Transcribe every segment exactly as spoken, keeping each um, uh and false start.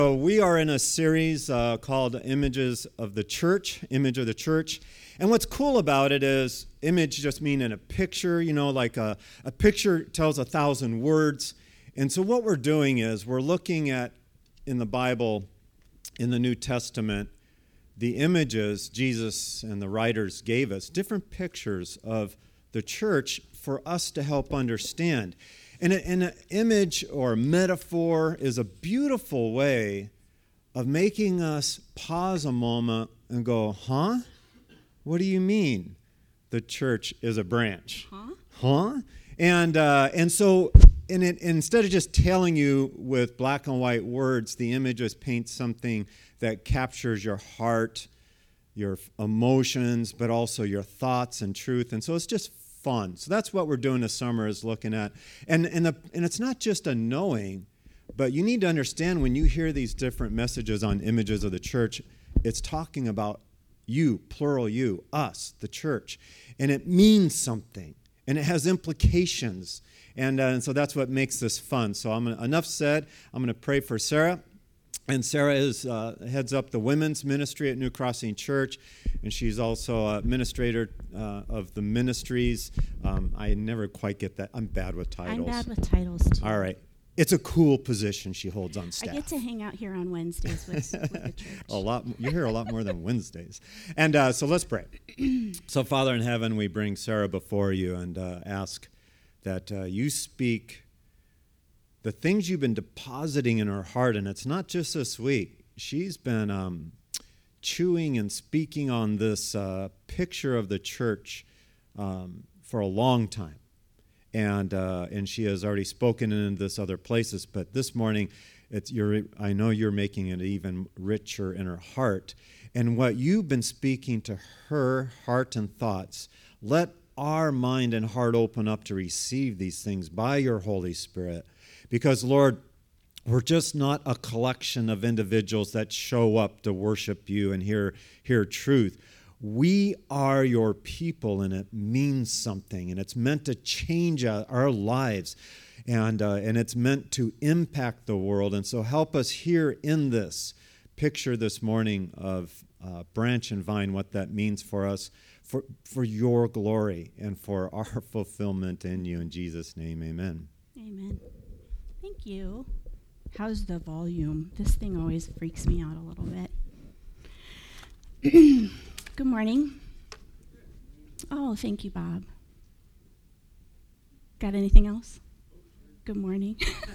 So we are in a series uh, called Images of the Church, Image of the Church. And what's cool about it is image just meaning a picture, you know, like a, a picture tells a thousand words. And so what we're doing is we're looking at, in the Bible, in the New Testament, the images Jesus and the writers gave us, different pictures of the church for us to help understand. And an image or metaphor is a beautiful way of making us pause a moment and go, huh? What do you mean the church is a branch? Huh? Huh? And uh, and so in it, instead of just telling you with black and white words, the images paint something that captures your heart, your emotions, but also your thoughts and truth. And so it's just fun. So that's what we're doing this summer, is looking at. And and, the, and it's not just a knowing, but you need to understand when you hear these different messages on images of the church, it's talking about you, plural you, us, the church. And it means something. And it has implications. And, uh, and so that's what makes this fun. So I'm gonna, enough said. I'm going to pray for Sarah. And Sarah is uh, heads up the women's ministry at New Crossing Church, and she's also a administrator uh, of the ministries. Um, I never quite get that. I'm bad with titles. I'm bad with titles, too. All right. It's a cool position she holds on staff. I get to hang out here on Wednesdays with, with the church. a lot. You're here a lot more than Wednesdays. And uh, so let's pray. So, Father in heaven, we bring Sarah before you and uh, ask that uh, you speak the things you've been depositing in her heart. And it's not just this week. She's been um, chewing and speaking on this uh, picture of the church um, for a long time. And uh, and she has already spoken in this other places. But this morning, it's you're, I know you're making it even richer in her heart. And what you've been speaking to her heart and thoughts, let our mind and heart open up to receive these things by your Holy Spirit. Because, Lord, we're just not a collection of individuals that show up to worship you and hear, hear truth. We are your people, and it means something, and it's meant to change our lives, and uh, and it's meant to impact the world. And so help us here in this picture this morning of uh, branch and vine, what that means for us, for, for your glory and for our fulfillment in you. In Jesus' name, amen. Amen. Thank you. How's the volume? This thing always freaks me out a little bit. Good morning. Oh, thank you, Bob. Got anything else? Good morning.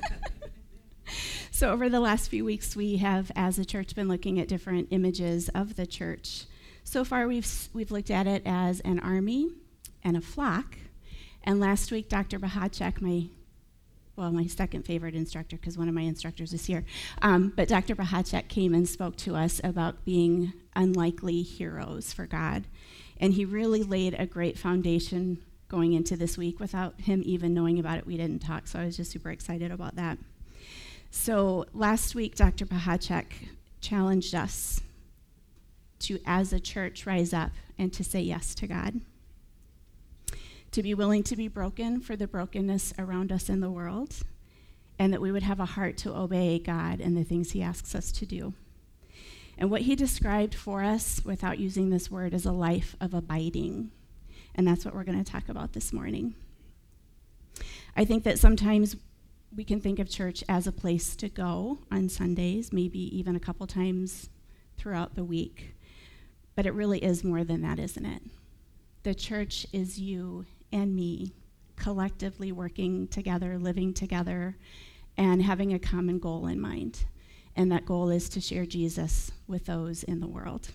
So over the last few weeks, we have, as a church, been looking at different images of the church. So far, we've we've looked at it as an army and a flock. And last week, Doctor Bahacek, my well, my second favorite instructor, because one of my instructors is here. Um, but Doctor Bahacek came and spoke to us about being unlikely heroes for God. And he really laid a great foundation going into this week. Without him even knowing about it, we didn't talk. So I was just super excited about that. So last week, Doctor Bahacek challenged us to, as a church, rise up and to say yes to God. To be willing to be broken for the brokenness around us in the world, and that we would have a heart to obey God and the things he asks us to do. And what he described for us, without using this word, is a life of abiding. And that's what we're going to talk about this morning. I think that sometimes we can think of church as a place to go on Sundays, maybe even a couple times throughout the week. But it really is more than that, isn't it? The church is you and me collectively working together, living together, and having a common goal in mind. And that goal is to share Jesus with those in the world.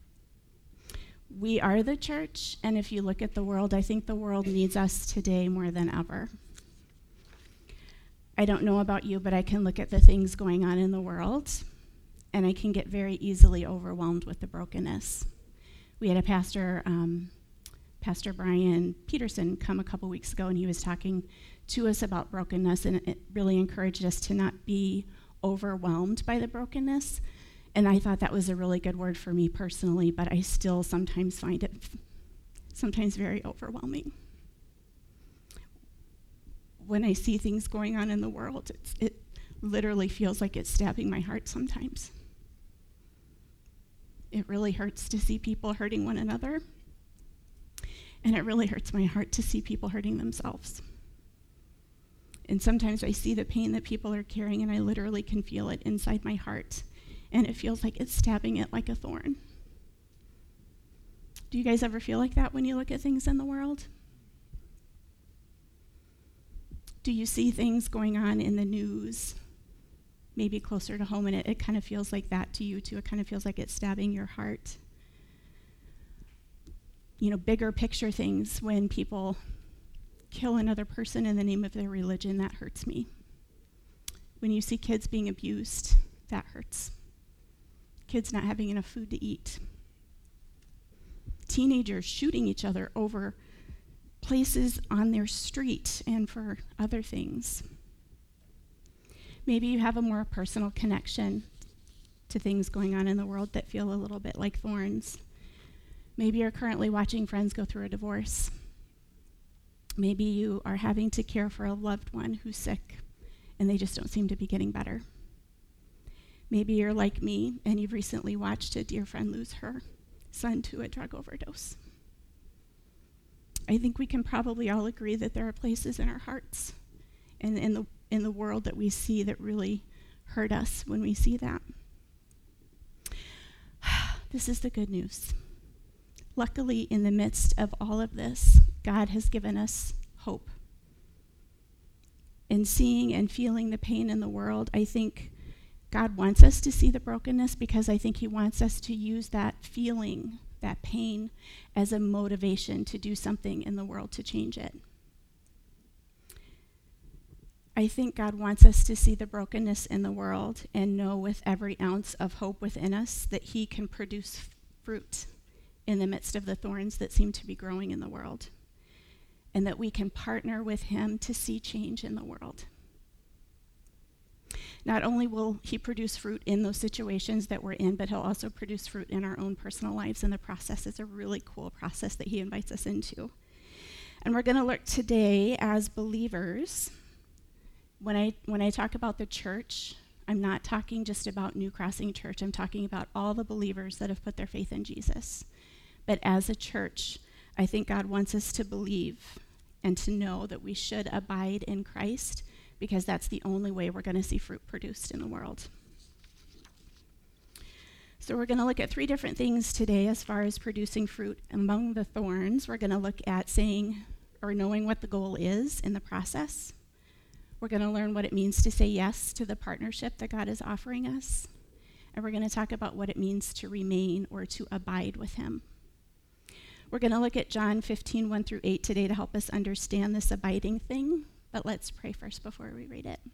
We are the church, and if you look at the world, I think the world needs us today more than ever. I don't know about you, but I can look at the things going on in the world, and I can get very easily overwhelmed with the brokenness. We had a pastor, um, Pastor Brian Peterson, come a couple weeks ago, and he was talking to us about brokenness, and it really encouraged us to not be overwhelmed by the brokenness. And I thought that was a really good word for me personally, but I still sometimes find it f- sometimes very overwhelming. When I see things going on in the world, it's, it literally feels like it's stabbing my heart sometimes. It really hurts to see people hurting one another. And it really hurts my heart to see people hurting themselves. And sometimes I see the pain that people are carrying, and I literally can feel it inside my heart. And it feels like it's stabbing it like a thorn. Do you guys ever feel like that when you look at things in the world? Do you see things going on in the news, maybe closer to home, and it, it kind of feels like that to you too? It kind of feels like it's stabbing your heart. You know, bigger picture things, when people kill another person in the name of their religion, that hurts me. When you see kids being abused, that hurts. Kids not having enough food to eat. Teenagers shooting each other over places on their street and for other things. Maybe you have a more personal connection to things going on in the world that feel a little bit like thorns. Maybe you're currently watching friends go through a divorce. Maybe you are having to care for a loved one who's sick and they just don't seem to be getting better. Maybe you're like me and you've recently watched a dear friend lose her son to a drug overdose. I think we can probably all agree that there are places in our hearts and in the in the world that we see that really hurt us when we see that. This is the good news. Luckily, in the midst of all of this, God has given us hope. In seeing and feeling the pain in the world, I think God wants us to see the brokenness, because I think he wants us to use that feeling, that pain, as a motivation to do something in the world to change it. I think God wants us to see the brokenness in the world and know with every ounce of hope within us that he can produce f- fruit in the midst of the thorns that seem to be growing in the world, and that we can partner with him to see change in the world. Not only will he produce fruit in those situations that we're in, but he'll also produce fruit in our own personal lives, and the process is a really cool process that he invites us into. And we're going to look today as believers. When I when I talk about the church, I'm not talking just about New Crossing Church. I'm talking about all the believers that have put their faith in Jesus. But as a church, I think God wants us to believe and to know that we should abide in Christ, because that's the only way we're going to see fruit produced in the world. So we're going to look at three different things today as far as producing fruit among the thorns. We're going to look at saying or knowing what the goal is in the process. We're going to learn what it means to say yes to the partnership that God is offering us. And we're going to talk about what it means to remain or to abide with him. We're going to look at John fifteen, one through eight today to help us understand this abiding thing. But let's pray first before we read it.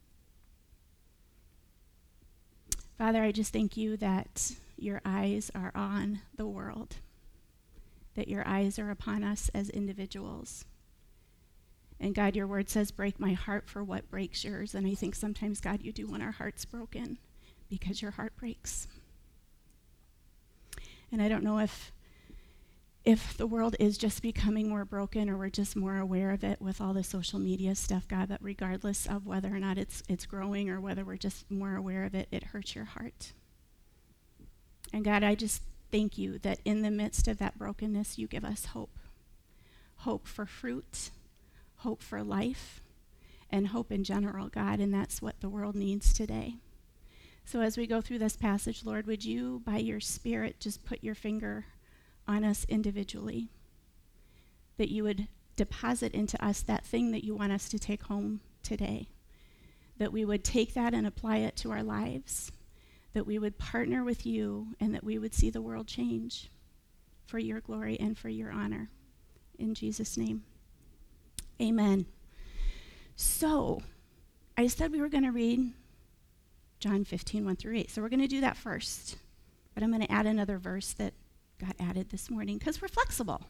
Father, I just thank you that your eyes are on the world, that your eyes are upon us as individuals. And God, your word says, break my heart for what breaks yours. And I think sometimes, God, you do want our hearts broken because your heart breaks. And I don't know if if the world is just becoming more broken, or we're just more aware of it with all the social media stuff, God, but regardless of whether or not it's it's growing or whether we're just more aware of it, it hurts your heart. And God, I just thank you that in the midst of that brokenness, you give us hope. Hope for fruit, hope for life, and hope in general, God, and that's what the world needs today. So as we go through this passage, Lord, would you, by your Spirit, just put your finger on us individually, that you would deposit into us that thing that you want us to take home today, that we would take that and apply it to our lives, that we would partner with you, and that we would see the world change for your glory and for your honor. In Jesus' name, amen. So, I said we were going to read John fifteen, one through eight, so we're going to do that first, but I'm going to add another verse that got added this morning because we're flexible.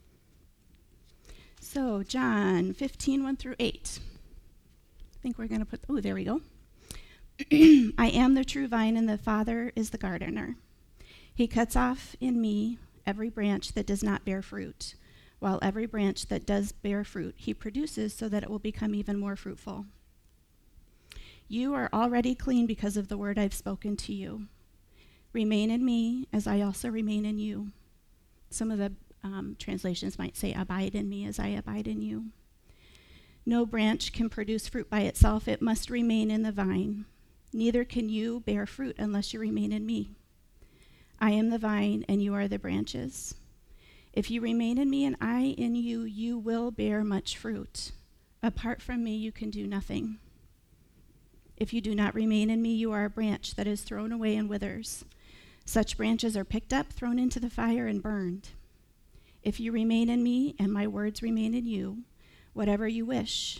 So John fifteen, one through eight. I think we're going to put, oh, there we go. I am the true vine, and the Father is the gardener. He cuts off in me every branch that does not bear fruit, while every branch that does bear fruit he produces so that it will become even more fruitful. You are already clean because of the word I've spoken to you. Remain in me as I also remain in you. Some of the um, translations might say, abide in me as I abide in you. No branch can produce fruit by itself. It must remain in the vine. Neither can you bear fruit unless you remain in me. I am the vine and you are the branches. If you remain in me and I in you, you will bear much fruit. Apart from me, you can do nothing. If you do not remain in me, you are a branch that is thrown away and withers. Such branches are picked up, thrown into the fire, and burned. If you remain in me and my words remain in you, whatever you wish,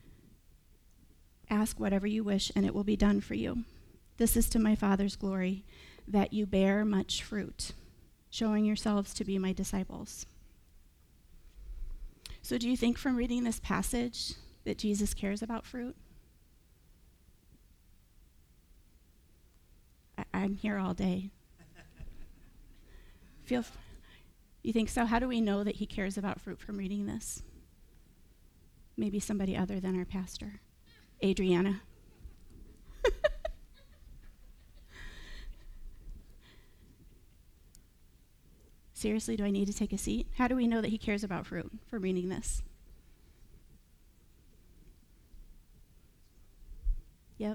ask whatever you wish, and it will be done for you. This is to my Father's glory, that you bear much fruit, showing yourselves to be my disciples. So do you think from reading this passage that Jesus cares about fruit? I- I'm here all day. Feel f- you think so? How do we know that he cares about fruit from reading this? Maybe somebody other than our pastor, Adriana. Seriously, do I need to take a seat? How do we know that he cares about fruit from reading this? Yep.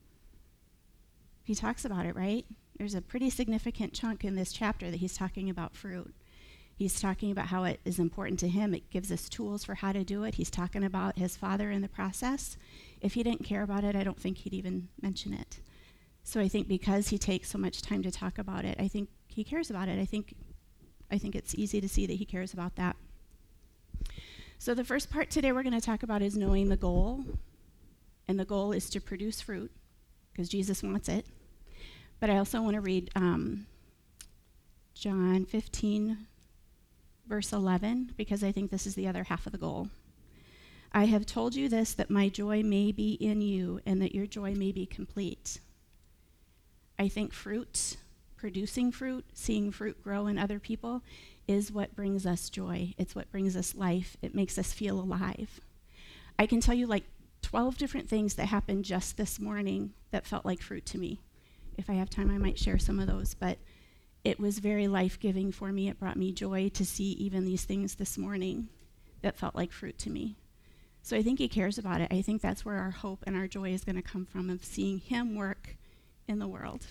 He talks about it, right? There's a pretty significant chunk in this chapter that he's talking about fruit. He's talking about how it is important to him. It gives us tools for how to do it. He's talking about his Father in the process. If he didn't care about it, I don't think he'd even mention it. So I think because he takes so much time to talk about it, I think he cares about it. I think I think it's easy to see that he cares about that. So the first part today we're going to talk about is knowing the goal. And the goal is to produce fruit, because Jesus wants it. But I also want to read um, John fifteen, verse eleven, because I think this is the other half of the goal. I have told you this, that my joy may be in you, and that your joy may be complete. I think fruit, producing fruit, seeing fruit grow in other people, is what brings us joy. It's what brings us life. It makes us feel alive. I can tell you like twelve different things that happened just this morning that felt like fruit to me. If I have time, I might share some of those, but it was very life-giving for me. It brought me joy to see even these things this morning that felt like fruit to me. So I think he cares about it. I think that's where our hope and our joy is going to come from, of seeing him work in the world.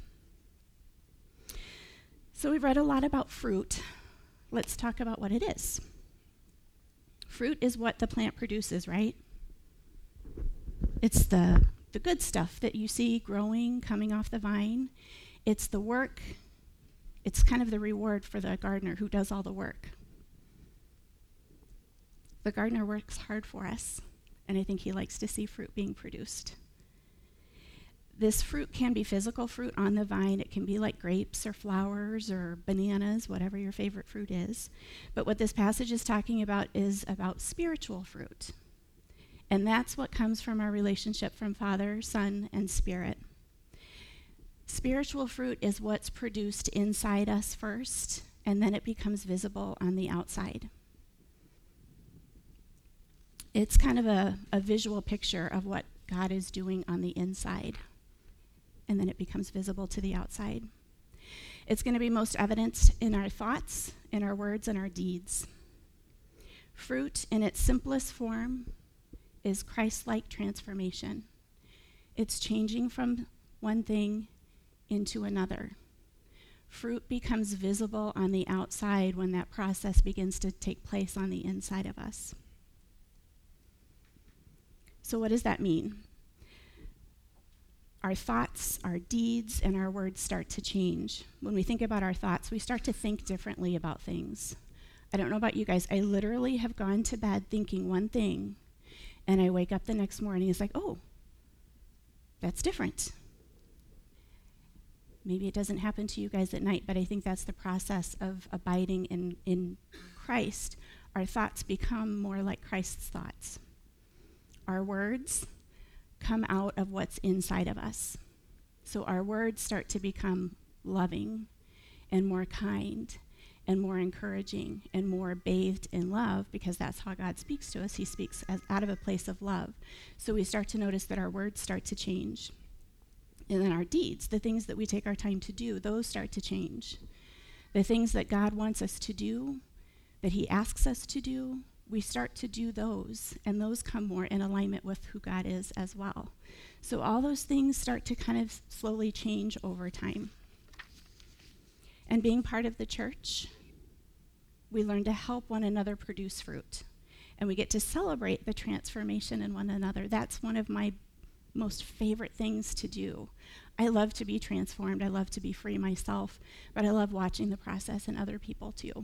So we've read a lot about fruit. Let's talk about what it is. Fruit is what the plant produces, right? It's the, the good stuff that you see growing, coming off the vine. It's the work. It's kind of the reward for the gardener who does all the work. The gardener works hard for us, and I think he likes to see fruit being produced. This fruit can be physical fruit on the vine. It can be like grapes or flowers or bananas, whatever your favorite fruit is. But what this passage is talking about is about spiritual fruit. And that's what comes from our relationship from Father, Son, and Spirit. Spiritual fruit is what's produced inside us first, and then it becomes visible on the outside. It's kind of a, a visual picture of what God is doing on the inside, and then it becomes visible to the outside. It's going to be most evidenced in our thoughts, in our words, and our deeds. Fruit, in its simplest form, is Christ-like transformation. It's changing from one thing into another. Fruit becomes visible on the outside when that process begins to take place on the inside of us. So what does that mean? Our thoughts, our deeds, and our words start to change. When we think about our thoughts, we start to think differently about things. I don't know about you guys, I literally have gone to bed thinking one thing, and I wake up the next morning, it's like, oh, that's different. Maybe it doesn't happen to you guys at night, but I think that's the process of abiding in, in Christ. Our thoughts become more like Christ's thoughts. Our words come out of what's inside of us. So our words start to become loving and more kind and more encouraging and more bathed in love, because that's how God speaks to us. He speaks as, out of a place of love. So we start to notice that our words start to change. And then our deeds, the things that we take our time to do, those start to change. The things that God wants us to do, that he asks us to do, we start to do those, and those come more in alignment with who God is as well. So all those things start to kind of slowly change over time. And being part of the church, we learn to help one another produce fruit. And we get to celebrate the transformation in one another. That's one of my most favorite things to do. I love to be transformed. I love to be free myself, but I love watching the process in other people too.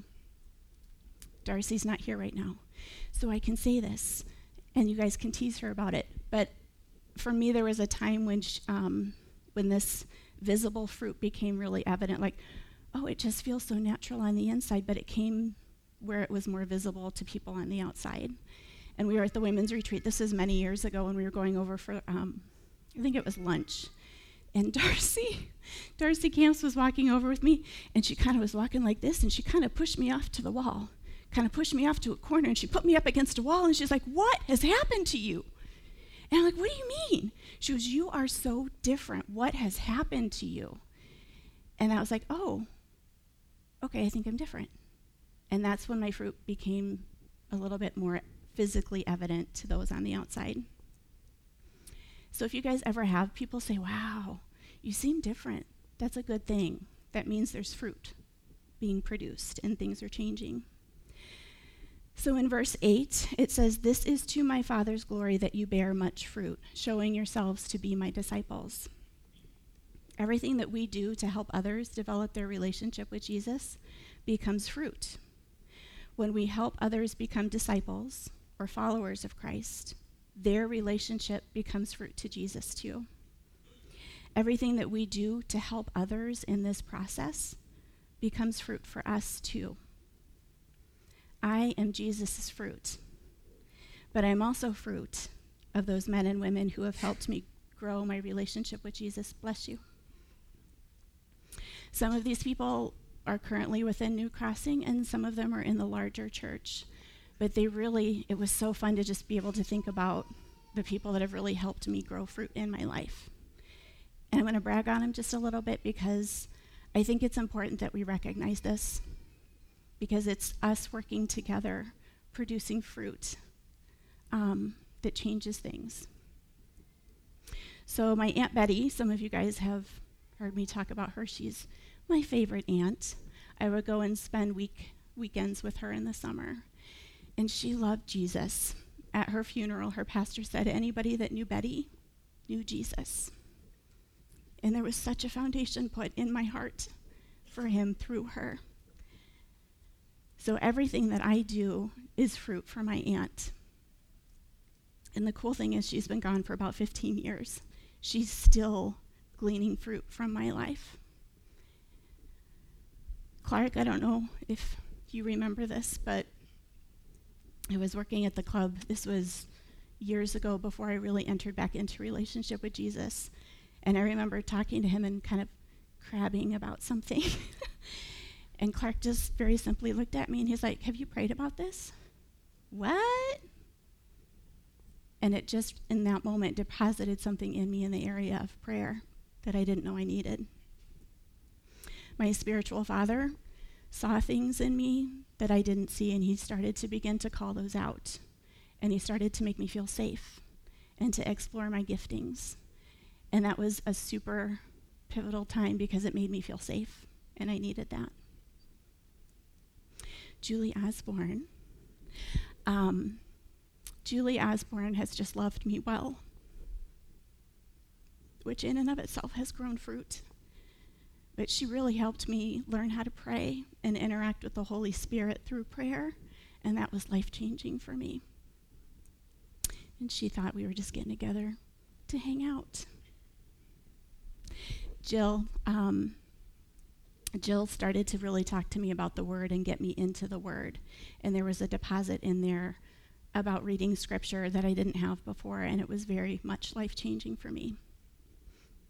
Darcy's not here right now, so I can say this, and you guys can tease her about it. But for me, there was a time when sh- um, when this visible fruit became really evident, like, oh, it just feels so natural on the inside, but it came where it was more visible to people on the outside. And we were at the women's retreat. This is many years ago, when we were going over for, um, I think it was lunch. And Darcy, Darcy Camps was walking over with me, and she kind of was walking like this, and she kind of pushed me off to the wall, kind of pushed me off to a corner, and she put me up against a wall, and she's like, what has happened to you? And I'm like, what do you mean? She goes, you are so different. What has happened to you? And I was like, oh, okay, I think I'm different. And that's when my fruit became a little bit more physically evident to those on the outside. So if you guys ever have people say, wow, you seem different, that's a good thing. That means there's fruit being produced and things are changing. So in verse eight, it says, this is to my Father's glory that you bear much fruit, showing yourselves to be my disciples. Everything that we do to help others develop their relationship with Jesus becomes fruit. When we help others become disciples or followers of Christ, their relationship becomes fruit to Jesus too. Everything that we do to help others in this process becomes fruit for us too. I am Jesus' fruit, but I'm also fruit of those men and women who have helped me grow my relationship with Jesus. Bless you. Some of these people are currently within New Crossing, and some of them are in the larger church. But they really, it was so fun to just be able to think about the people that have really helped me grow fruit in my life. And I'm going to brag on them just a little bit, because I think it's important that we recognize this, because it's us working together, producing fruit um, that changes things. So my Aunt Betty, some of you guys have heard me talk about her. She's my favorite aunt. I would go and spend week weekends with her in the summer. And she loved Jesus. At her funeral, her pastor said, anybody that knew Betty knew Jesus. And there was such a foundation put in my heart for him through her. So everything that I do is fruit for my aunt. And the cool thing is, she's been gone for about fifteen years. She's still gleaning fruit from my life. Clark, I don't know if you remember this, but I was working at the club. This was years ago, before I really entered back into relationship with Jesus. And I remember talking to him and kind of crabbing about something. And Clark just very simply looked at me, and he's like, have you prayed about this? What? And it just, in that moment, deposited something in me in the area of prayer that I didn't know I needed. My spiritual father saw things in me that I didn't see, and he started to begin to call those out. And he started to make me feel safe and to explore my giftings. And that was a super pivotal time, because it made me feel safe, and I needed that. Julie Osborne. Um, Julie Osborne has just loved me well, which in and of itself has grown fruit. But she really helped me learn how to pray and interact with the Holy Spirit through prayer, and that was life-changing for me. And she thought we were just getting together to hang out. Jill, um, Jill started to really talk to me about the Word and get me into the Word. And there was a deposit in there about reading Scripture that I didn't have before, and it was very much life-changing for me.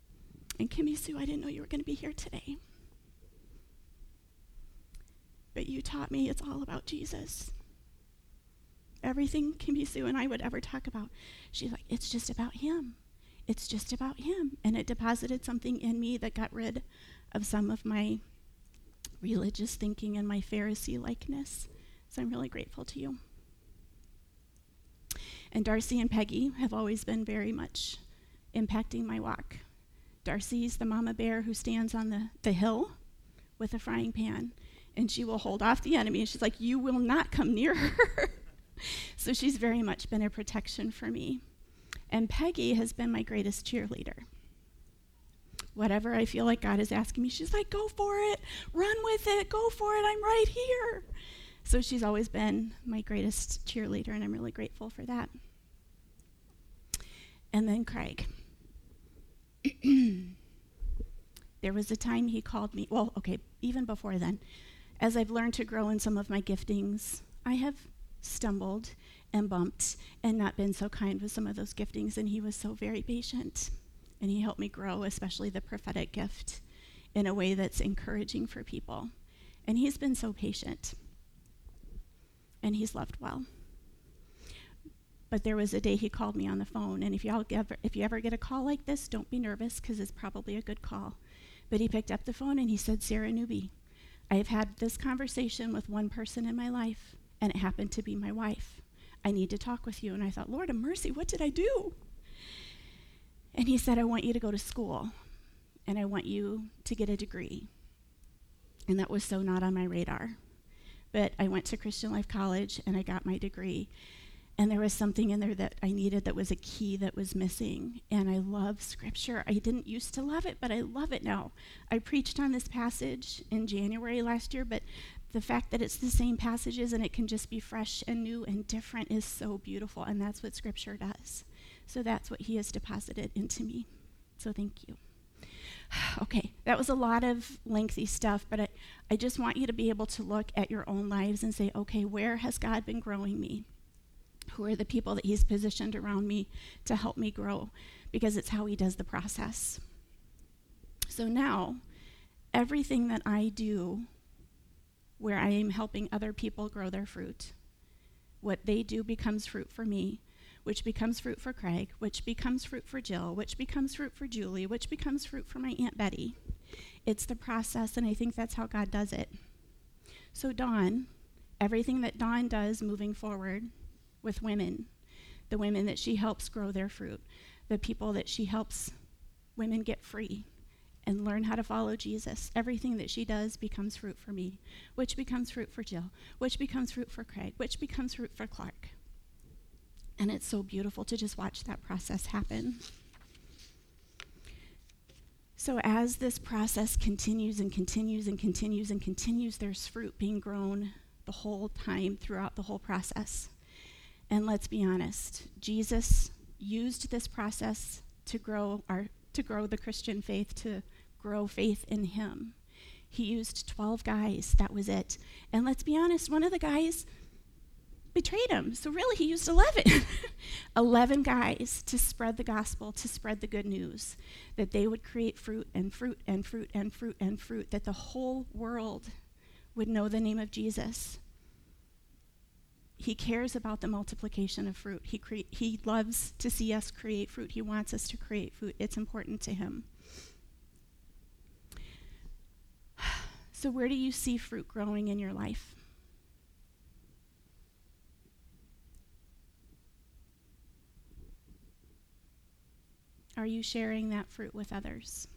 And Kimmy Sue, I didn't know you were going to be here today. But you taught me it's all about Jesus. Everything Kimmy Sue and I would ever talk about, she's like, it's just about him. It's just about him. And it deposited something in me that got rid of some of my religious thinking and my Pharisee likeness. So I'm really grateful to you. And Darcy and Peggy have always been very much impacting my walk. Darcy's the mama bear who stands on the, the hill with a frying pan, and she will hold off the enemy. And she's like, you will not come near her. So she's very much been a protection for me. And Peggy has been my greatest cheerleader. Whatever I feel like God is asking me, she's like, go for it, run with it, go for it, I'm right here. So she's always been my greatest cheerleader, and I'm really grateful for that. And then Craig. There was a time he called me, well, okay, even before then, as I've learned to grow in some of my giftings, I have stumbled and bumped and not been so kind with some of those giftings, and he was so very patient, and he helped me grow, especially the prophetic gift, in a way that's encouraging for people. And he's been so patient, and he's loved well. But there was a day he called me on the phone, and if, y'all ever, if you ever get a call like this, don't be nervous, because it's probably a good call. But he picked up the phone, and he said, Sarah Newby, I have had this conversation with one person in my life, and it happened to be my wife. I need to talk with you. And I thought, Lord of mercy, what did I do? And he said, I want you to go to school, and I want you to get a degree. And that was so not on my radar. But I went to Christian Life College, and I got my degree. And there was something in there that I needed that was a key that was missing. And I love Scripture. I didn't used to love it, but I love it now. I preached on this passage in January last year, but the fact that it's the same passages and it can just be fresh and new and different is so beautiful. And that's what Scripture does. So that's what he has deposited into me. So thank you. Okay, that was a lot of lengthy stuff, but I, I just want you to be able to look at your own lives and say, okay, where has God been growing me? Who are the people that he's positioned around me to help me grow? Because it's how he does the process. So now, everything that I do where I am helping other people grow their fruit, what they do becomes fruit for me, which becomes fruit for Craig, which becomes fruit for Jill, which becomes fruit for Julie, which becomes fruit for my Aunt Betty. It's the process, and I think that's how God does it. So Dawn, everything that Dawn does moving forward with women, the women that she helps grow their fruit, the people that she helps women get free and learn how to follow Jesus, everything that she does becomes fruit for me, which becomes fruit for Jill, which becomes fruit for Craig, which becomes fruit for Clark. And it's so beautiful to just watch that process happen. So as this process continues and continues and continues and continues, there's fruit being grown the whole time throughout the whole process. And let's be honest, Jesus used this process to grow our to grow the Christian faith, to grow faith in him. He used twelve guys, that was it. And let's be honest, one of the guys betrayed him. So really he used eleven. eleven guys to spread the gospel, to spread the good news, that they would create fruit and fruit and fruit and fruit and fruit, that the whole world would know the name of Jesus. He cares about the multiplication of fruit. He cre- he loves to see us create fruit. He wants us to create fruit. It's important to him. So where do you see fruit growing in your life? Are you sharing that fruit with others?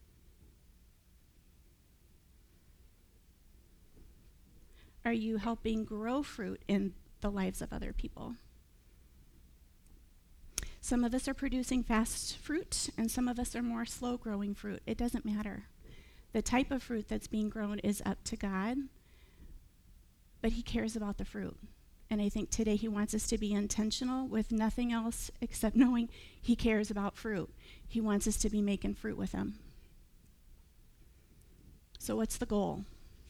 Are you helping grow fruit in the lives of other people? Some of us are producing fast fruit, and some of us are more slow-growing fruit. It doesn't matter. The type of fruit that's being grown is up to God, but he cares about the fruit. And I think today he wants us to be intentional with nothing else except knowing he cares about fruit. He wants us to be making fruit with him. So what's the goal?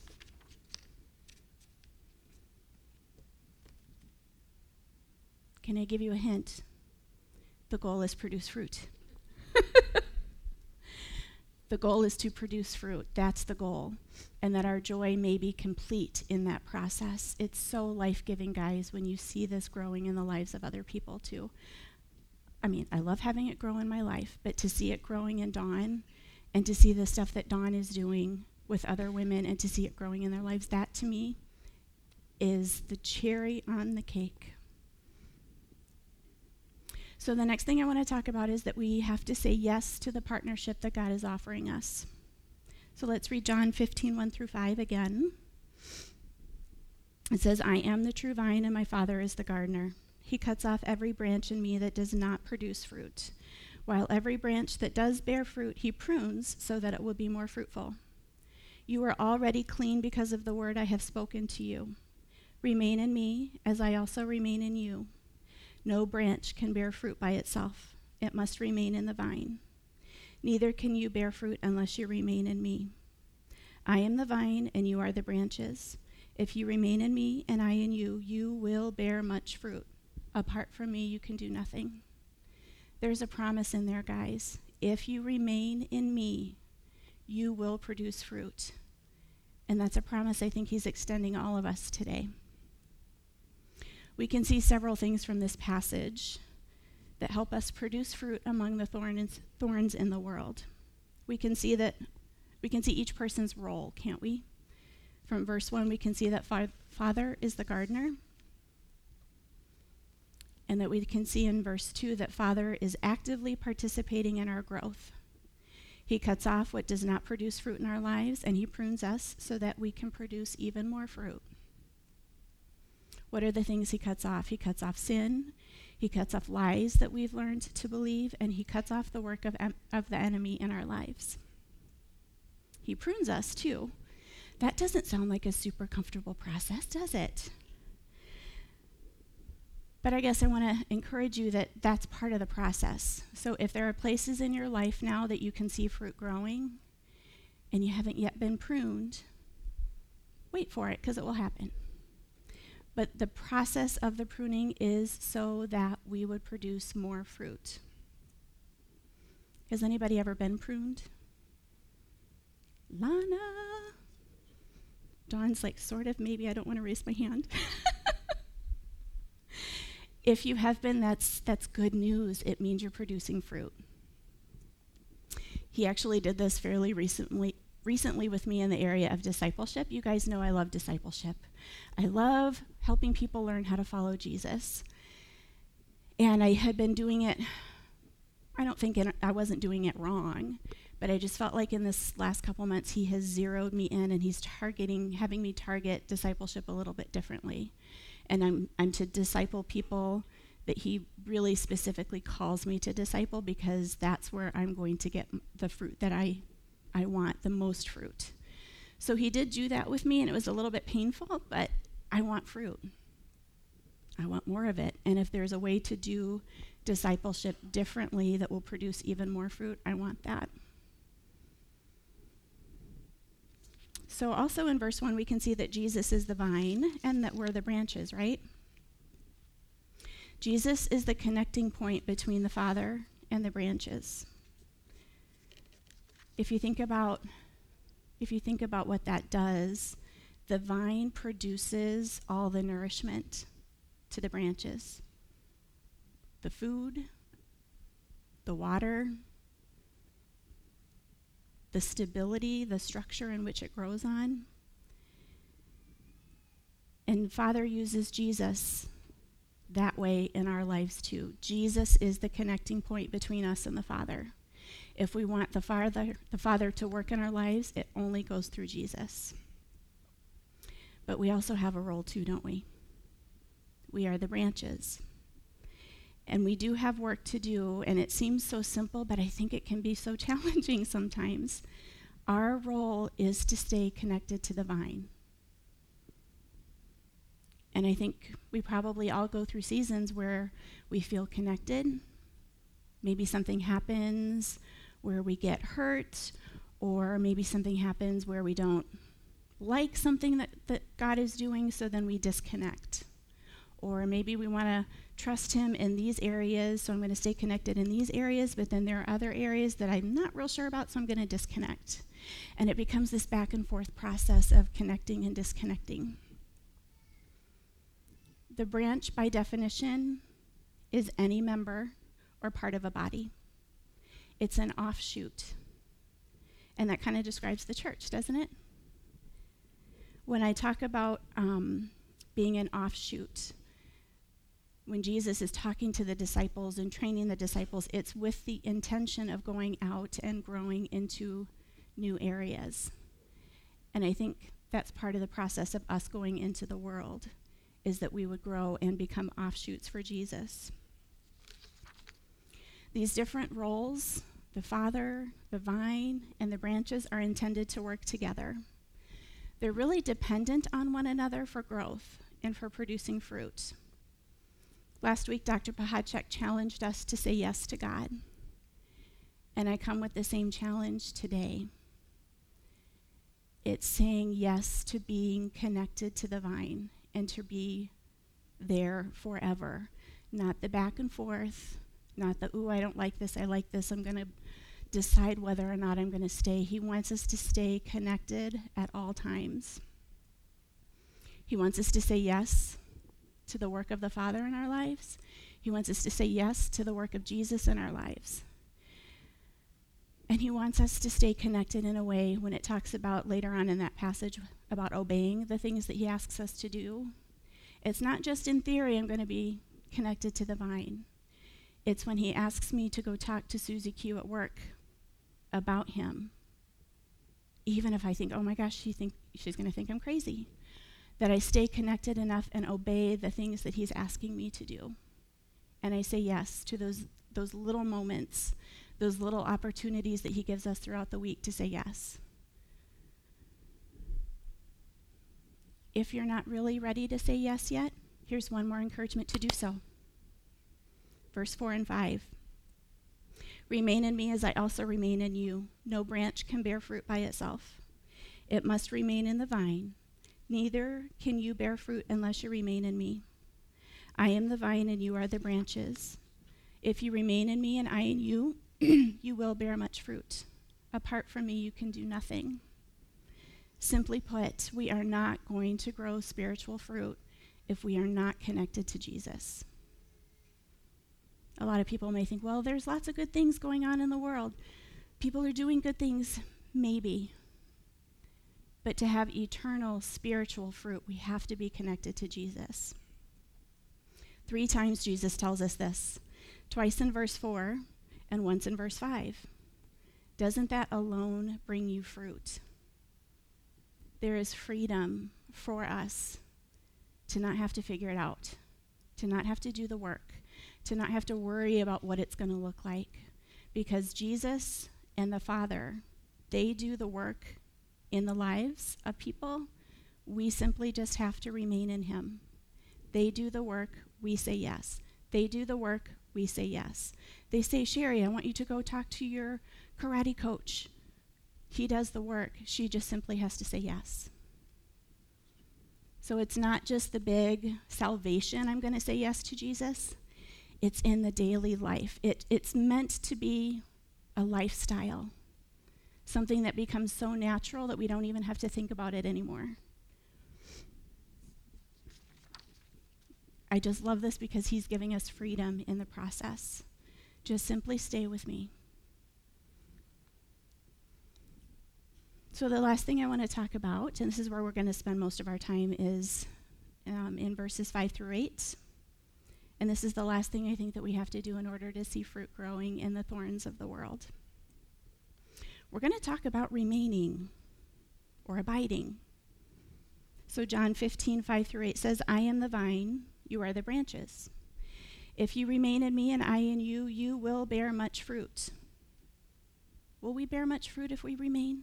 Can I give you a hint? The goal is produce fruit. The goal is to produce fruit. That's the goal. And that our joy may be complete in that process. It's so life-giving, guys, when you see this growing in the lives of other people, too. I mean, I love having it grow in my life, but to see it growing in Dawn and to see the stuff that Dawn is doing with other women and to see it growing in their lives, that, to me, is the cherry on the cake. So the next thing I want to talk about is that we have to say yes to the partnership that God is offering us. So let's read John fifteen, one through five again. It says, I am the true vine, and my Father is the gardener. He cuts off every branch in me that does not produce fruit, while every branch that does bear fruit he prunes so that it will be more fruitful. You are already clean because of the word I have spoken to you. Remain in me, as I also remain in you. No branch can bear fruit by itself. It must remain in the vine. Neither can you bear fruit unless you remain in me. I am the vine, and you are the branches. If you remain in me, and I in you, you will bear much fruit. Apart from me, you can do nothing. There's a promise in there, guys. If you remain in me, you will produce fruit. And that's a promise I think he's extending all of us today. We can see several things from this passage that help us produce fruit among the thorns, thorns in the world. We can see that we can see each person's role, can't we? From verse one, we can see that fa- Father is the gardener. And that we can see in verse two that Father is actively participating in our growth. He cuts off what does not produce fruit in our lives, and he prunes us so that we can produce even more fruit. What are the things he cuts off? He cuts off sin. He cuts off lies that we've learned to believe, and he cuts off the work of, em- of the enemy in our lives. He prunes us, too. That doesn't sound like a super comfortable process, does it? But I guess I want to encourage you that that's part of the process. So if there are places in your life now that you can see fruit growing and you haven't yet been pruned, wait for it, because it will happen. But the process of the pruning is so that we would produce more fruit. Has anybody ever been pruned? Lana? Dawn's like, sort of, maybe. I don't want to raise my hand. If you have been, that's that's good news. It means you're producing fruit. He actually did this fairly recently recently with me in the area of discipleship. You guys know I love discipleship. I love helping people learn how to follow Jesus. And I had been doing it, I don't think it, I wasn't doing it wrong, but I just felt like in this last couple months he has zeroed me in and he's targeting, having me target discipleship a little bit differently. And I'm I'm to disciple people that he really specifically calls me to disciple because that's where I'm going to get the fruit that I I want, the most fruit. So he did do that with me, and it was a little bit painful, but I want fruit. I want more of it. And if there's a way to do discipleship differently that will produce even more fruit, I want that. So also in verse one, we can see that Jesus is the vine and that we're the branches, right? Jesus is the connecting point between the Father and the branches. If you think about, if you think about what that does, the vine produces all the nourishment to the branches. The food, the water, the stability, the structure in which it grows on. And Father uses Jesus that way in our lives too. Jesus is the connecting point between us and the Father. If we want the Father, the Father to work in our lives, it only goes through Jesus. But we also have a role too, don't we? We are the branches. And we do have work to do, and it seems so simple, but I think it can be so challenging sometimes. Our role is to stay connected to the vine. And I think we probably all go through seasons where we feel connected. Maybe something happens where we get hurt, or maybe something happens where we don't like something that, that God is doing, so then we disconnect. Or maybe we want to trust him in these areas, so I'm going to stay connected in these areas, but then there are other areas that I'm not real sure about, so I'm going to disconnect. And it becomes this back and forth process of connecting and disconnecting. The branch, by definition, is any member or part of a body. It's an offshoot. And that kind of describes the church, doesn't it? When I talk about um, being an offshoot, when Jesus is talking to the disciples and training the disciples, it's with the intention of going out and growing into new areas. And I think that's part of the process of us going into the world, is that we would grow and become offshoots for Jesus. These different roles, the Father, the vine, and the branches, are intended to work together. They're really dependent on one another for growth and for producing fruit. Last week, Doctor Pahacek challenged us to say yes to God. And I come with the same challenge today. It's saying yes to being connected to the vine and to be there forever. Not the back and forth, not the, ooh, I don't like this, I like this, I'm going to decide whether or not I'm going to stay. He wants us to stay connected at all times. He wants us to say yes to the work of the Father in our lives. He wants us to say yes to the work of Jesus in our lives. And he wants us to stay connected in a way when it talks about later on in that passage about obeying the things that he asks us to do. It's not just in theory I'm going to be connected to the vine. It's when he asks me to go talk to Susie Q at work about him, even if I think, oh my gosh, she think she's going to think I'm crazy, that I stay connected enough and obey the things that he's asking me to do. And I say yes to those those little moments, those little opportunities that he gives us throughout the week to say yes. If you're not really ready to say yes yet, here's one more encouragement to do so. Verse four and five. Remain in me as I also remain in you. No branch can bear fruit by itself. It must remain in the vine. Neither can you bear fruit unless you remain in me. I am the vine and you are the branches. If you remain in me and I in you, you will bear much fruit. Apart from me, you can do nothing. Simply put, we are not going to grow spiritual fruit if we are not connected to Jesus. A lot of people may think, well, there's lots of good things going on in the world. People are doing good things, maybe. But to have eternal spiritual fruit, we have to be connected to Jesus. Three times Jesus tells us this, twice in verse four and once in verse five. Doesn't that alone bring you fruit? There is freedom for us to not have to figure it out, to not have to do the work, to not have to worry about what it's going to look like. Because Jesus and the Father, they do the work in the lives of people. We simply just have to remain in him. They do the work, we say yes. They do the work, we say yes. They say, Sherry, I want you to go talk to your karate coach. He does the work. She just simply has to say yes. So it's not just the big salvation, I'm going to say yes to Jesus. It's in the daily life. It, it's meant to be a lifestyle, something that becomes so natural that we don't even have to think about it anymore. I just love this because he's giving us freedom in the process. Just simply stay with me. So the last thing I want to talk about, and this is where we're going to spend most of our time, is um, in verses five through eight. And this is the last thing I think that we have to do in order to see fruit growing in the thorns of the world. We're going to talk about remaining or abiding. So John fifteen, five through eight says, I am the vine, you are the branches. If you remain in me and I in you, you will bear much fruit. Will we bear much fruit if we remain?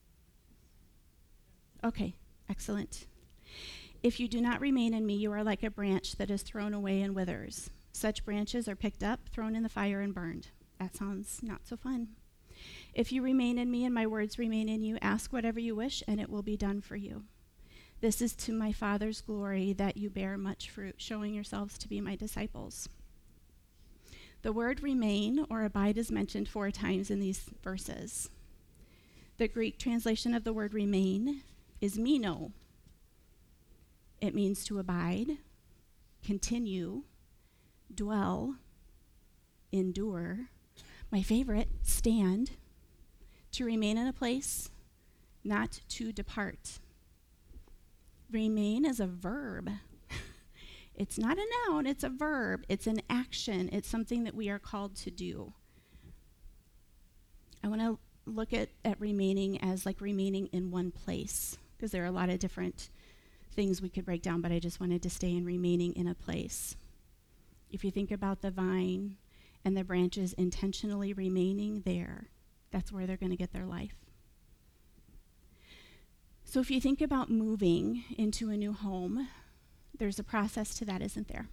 Okay, excellent. If you do not remain in me, you are like a branch that is thrown away and withers. Such branches are picked up, thrown in the fire, and burned. That sounds not so fun. If you remain in me and my words remain in you, ask whatever you wish, and it will be done for you. This is to my Father's glory that you bear much fruit, showing yourselves to be my disciples. The word remain or abide is mentioned four times in these verses. The Greek translation of the word remain is meno. It means to abide, continue, dwell, endure. My favorite, stand, to remain in a place, not to depart. Remain is a verb. It's not a noun, it's a verb. It's an action. It's something that we are called to do. I want to look at, at remaining as like remaining in one place, because there are a lot of different things we could break down, but I just wanted to stay in remaining in a place. If you think about the vine and the branches intentionally remaining there, that's where they're going to get their life. So if you think about moving into a new home, there's a process to that, isn't there?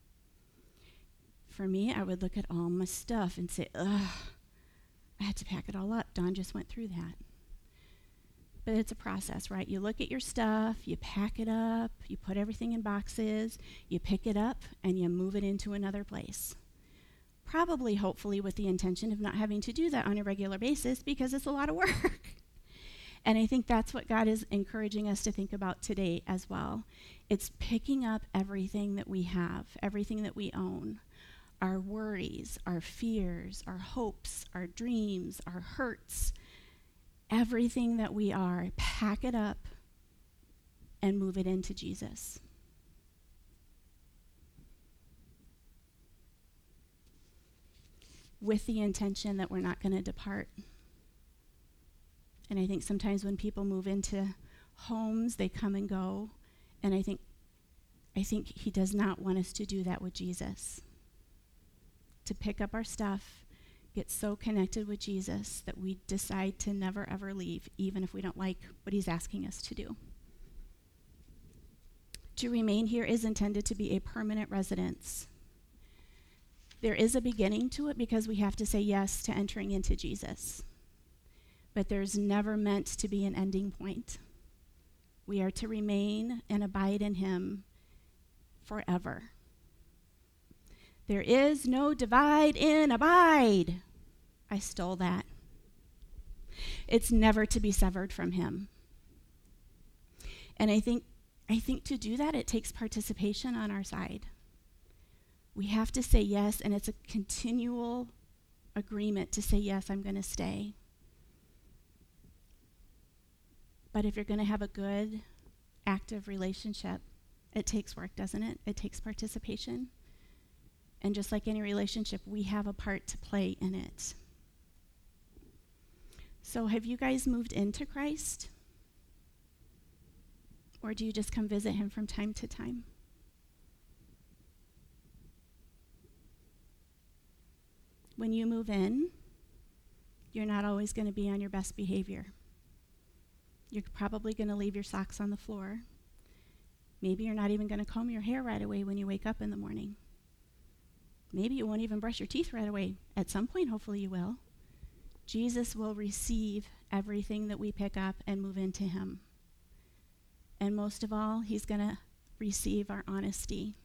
For me, I would look at all my stuff and say, ugh, I had to pack it all up. Dawn just went through that. But it's a process, right? You look at your stuff, you pack it up, you put everything in boxes, you pick it up, and you move it into another place. Probably, hopefully, with the intention of not having to do that on a regular basis because it's a lot of work. And I think that's what God is encouraging us to think about today as well. It's picking up everything that we have, everything that we own, our worries, our fears, our hopes, our dreams, our hurts, everything that we are, pack it up and move it into Jesus. With the intention that we're not going to depart. And I think sometimes when people move into homes, they come and go. And I think I think he does not want us to do that with Jesus. To pick up our stuff, get so connected with Jesus that we decide to never ever leave, even if we don't like what he's asking us to do. To remain here is intended to be a permanent residence. There is a beginning to it because we have to say yes to entering into Jesus. But there's never meant to be an ending point. We are to remain and abide in him forever. There is no divide in abide. I stole that. It's never to be severed from him. And I think I think to do that, it takes participation on our side. We have to say yes, and it's a continual agreement to say, yes, I'm going to stay. But if you're going to have a good, active relationship, it takes work, doesn't it? It takes participation. And just like any relationship, we have a part to play in it. So have you guys moved into Christ? Or do you just come visit him from time to time? When you move in, you're not always going to be on your best behavior. You're probably going to leave your socks on the floor. Maybe you're not even going to comb your hair right away when you wake up in the morning. Maybe you won't even brush your teeth right away. At some point, hopefully you will. Jesus will receive everything that we pick up and move into him. And most of all, he's going to receive our honesty.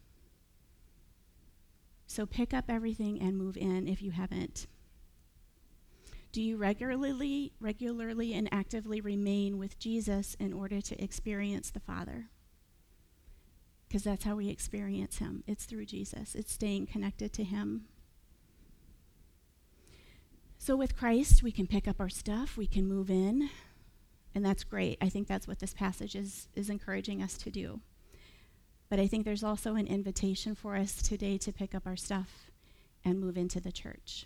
So pick up everything and move in if you haven't. Do you regularly, regularly and actively remain with Jesus in order to experience the Father? Because that's how we experience him. It's through Jesus. It's staying connected to him. So with Christ, we can pick up our stuff. We can move in. And that's great. I think that's what this passage is, is encouraging us to do. But I think there's also an invitation for us today to pick up our stuff and move into the church.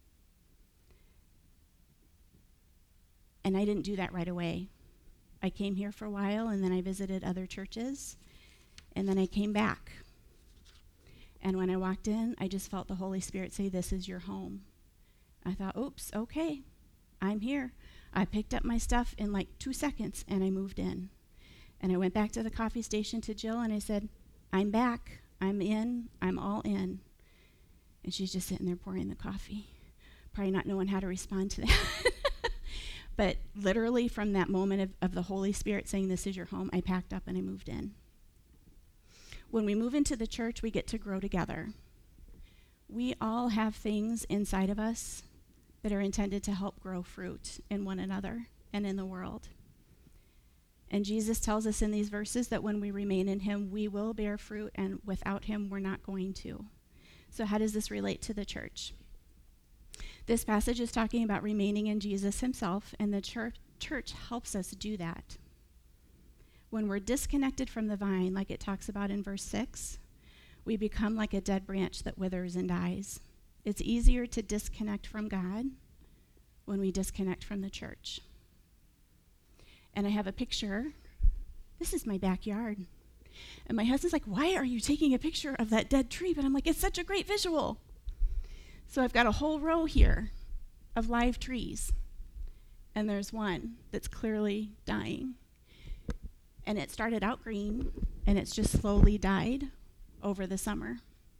And I didn't do that right away. I came here for a while, and then I visited other churches, and then I came back. And when I walked in, I just felt the Holy Spirit say, "This is your home." I thought, oops, okay, I'm here. I picked up my stuff in like two seconds, and I moved in. And I went back to the coffee station to Jill, and I said, "I'm back. I'm in. I'm all in." And she's just sitting there pouring the coffee, probably not knowing how to respond to that. But literally from that moment of, of the Holy Spirit saying, this is your home, I packed up and I moved in. When we move into the church, we get to grow together. We all have things inside of us that are intended to help grow fruit in one another and in the world. And Jesus tells us in these verses that when we remain in him, we will bear fruit, and without him, we're not going to. So how does this relate to the church? This passage is talking about remaining in Jesus himself, and the church, church helps us do that. When we're disconnected from the vine, like it talks about in verse six, we become like a dead branch that withers and dies. It's easier to disconnect from God when we disconnect from the church. And I have a picture. This is my backyard. And my husband's like, why are you taking a picture of that dead tree? But I'm like, it's such a great visual. So I've got a whole row here of live trees. And there's one that's clearly dying. And it started out green, and it's just slowly died over the summer.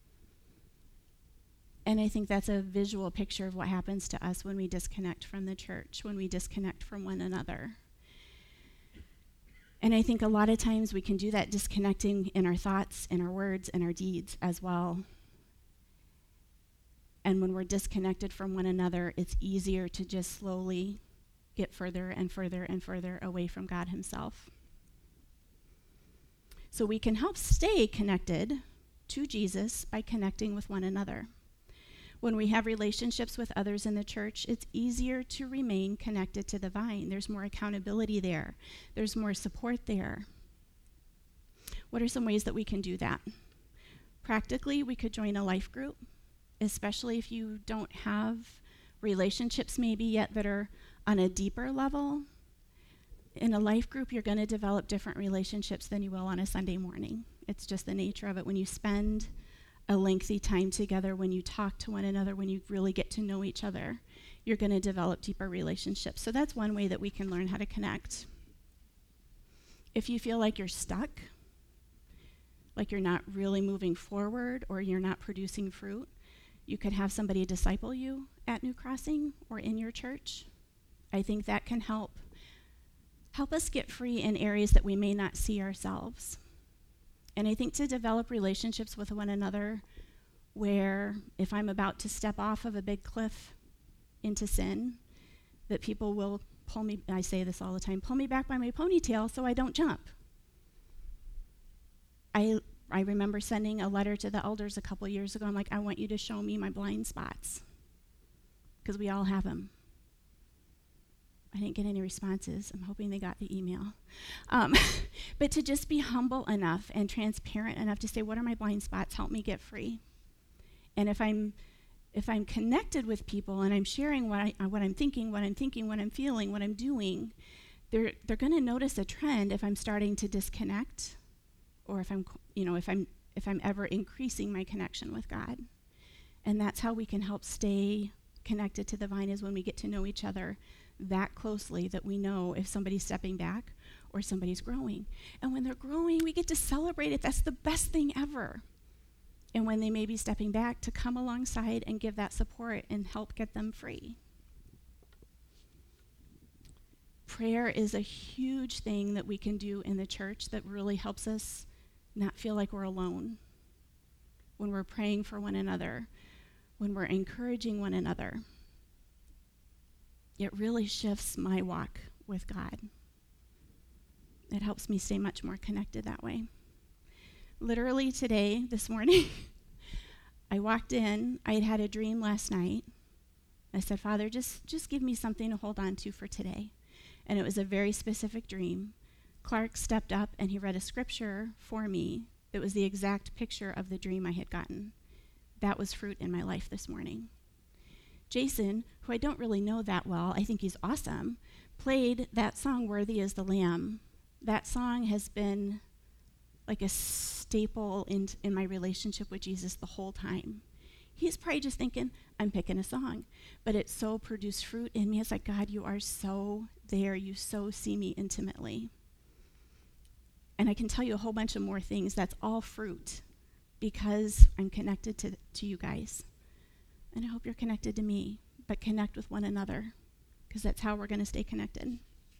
And I think that's a visual picture of what happens to us when we disconnect from the church, when we disconnect from one another. And I think a lot of times we can do that disconnecting in our thoughts, in our words, and our deeds as well. And when we're disconnected from one another, it's easier to just slowly get further and further and further away from God himself. So we can help stay connected to Jesus by connecting with one another. When we have relationships with others in the church, it's easier to remain connected to the vine. There's more accountability there. There's more support there. What are some ways that we can do that? Practically, we could join a life group, especially if you don't have relationships maybe yet that are on a deeper level. In a life group, you're going to develop different relationships than you will on a Sunday morning. It's just the nature of it. When you spend a lengthy time together, when you talk to one another, when you really get to know each other, you're going to develop deeper relationships. So that's one way that we can learn how to connect. If you feel like you're stuck, like you're not really moving forward or you're not producing fruit, you could have somebody disciple you at New Crossing or in your church. I think that can help help us get free in areas that we may not see ourselves. And I think to develop relationships with one another where if I'm about to step off of a big cliff into sin, that people will pull me, I say this all the time, pull me back by my ponytail so I don't jump. I I remember sending a letter to the elders a couple years ago. I'm like, I want you to show me my blind spots, because we all have them. I didn't get any responses. I'm hoping they got the email. Um, but to just be humble enough and transparent enough to say, what are my blind spots? Help me get free. And if I'm if I'm connected with people and I'm sharing what I uh, what I'm thinking, what I'm thinking, what I'm feeling, what I'm doing, they're they're going to notice a trend if I'm starting to disconnect, or if I'm you know if I'm if I'm ever increasing my connection with God. And that's how we can help stay connected to the vine, is when we get to know each other that closely that we know if somebody's stepping back or somebody's growing. And when they're growing, we get to celebrate it. That's the best thing ever. And when they may be stepping back, to come alongside and give that support and help get them free. Prayer is a huge thing that we can do in the church that really helps us not feel like we're alone. When we're praying for one another, when we're encouraging one another, it really shifts my walk with God. It helps me stay much more connected that way. Literally today, this morning, I walked in. I had had a dream last night. I said, Father, just, just give me something to hold on to for today. And it was a very specific dream. Clark stepped up and he read a scripture for me that was the exact picture of the dream I had gotten. That was fruit in my life this morning. Jason, who I don't really know that well, I think he's awesome, played that song, Worthy is the Lamb. That song has been like a staple in, in my relationship with Jesus the whole time. He's probably just thinking, I'm picking a song. But it so produced fruit in me. It's like, God, you are so there. You so see me intimately. And I can tell you a whole bunch of more things. That's all fruit because I'm connected to, to you guys. And I hope you're connected to me, but connect with one another, because that's how we're going to stay connected.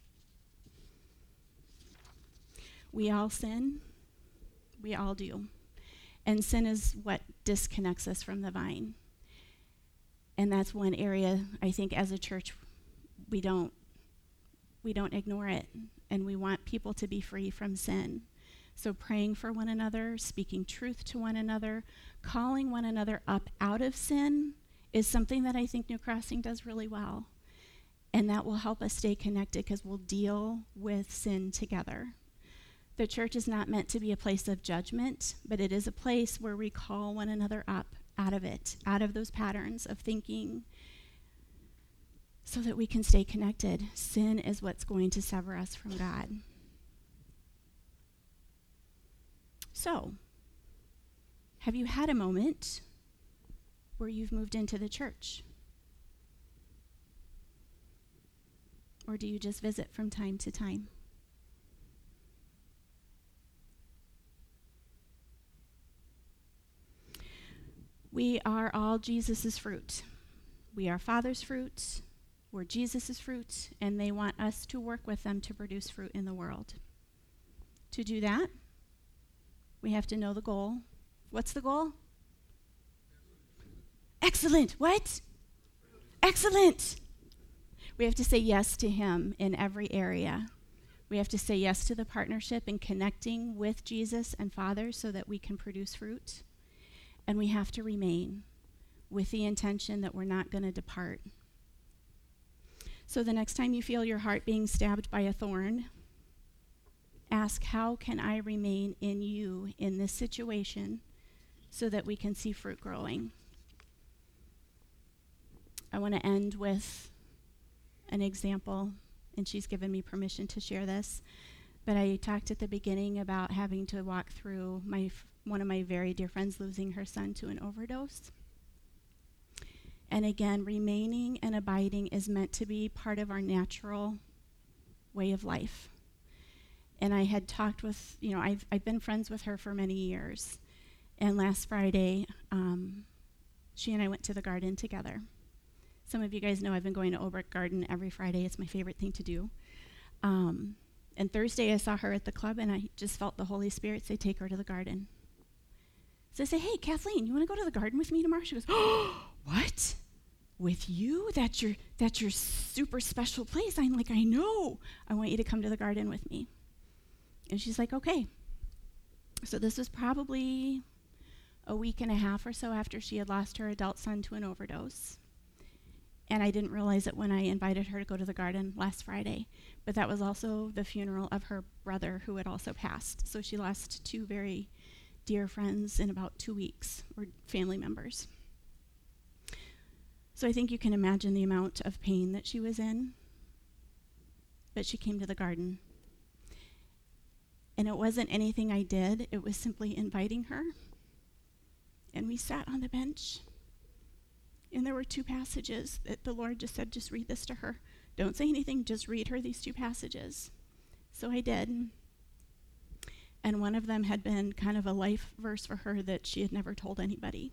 We all sin. We all do. And sin is what disconnects us from the vine. And that's one area I think as a church we don't we don't ignore it, and we want people to be free from sin. So praying for one another, speaking truth to one another, calling one another up out of sin is something that I think New Crossing does really well. And that will help us stay connected because we'll deal with sin together. The church is not meant to be a place of judgment, but it is a place where we call one another up out of it, out of those patterns of thinking, so that we can stay connected. Sin is what's going to sever us from God. So, have you had a moment where you've moved into the church? Or do you just visit from time to time? We are all Jesus' fruit. We are Father's fruit. We're Jesus' fruit, and they want us to work with them to produce fruit in the world. To do that, we have to know the goal. What's the goal? Excellent. What? Excellent. We have to say yes to him in every area. We have to say yes to the partnership and connecting with Jesus and Father so that we can produce fruit. And we have to remain with the intention that we're not going to depart. So the next time you feel your heart being stabbed by a thorn, ask, how can I remain in you in this situation so that we can see fruit growing? I want to end with an example, and she's given me permission to share this. But I talked at the beginning about having to walk through my f- one of my very dear friends losing her son to an overdose. And again, remaining and abiding is meant to be part of our natural way of life. And I had talked with, you know, I've I've been friends with her for many years. And last Friday, um, she and I went to the garden together. Some of you guys know I've been going to Obrecht Garden every Friday. It's my favorite thing to do. Um, and Thursday I saw her at the club, and I just felt the Holy Spirit say, take her to the garden. So I say, hey, Kathleen, you want to go to the garden with me tomorrow? She goes, oh, what? With you? That's your that's your super special place. I'm like, I know. I want you to come to the garden with me. And she's like, okay. So this was probably a week and a half or so after she had lost her adult son to an overdose. And I didn't realize it when I invited her to go to the garden last Friday. But that was also the funeral of her brother who had also passed. So she lost two very dear friends in about two weeks, or family members. So I think you can imagine the amount of pain that she was in. But she came to the garden. And it wasn't anything I did. It was simply inviting her. And we sat on the bench. And there were two passages that the Lord just said, just read this to her. Don't say anything, just read her these two passages. So I did. And one of them had been kind of a life verse for her that she had never told anybody.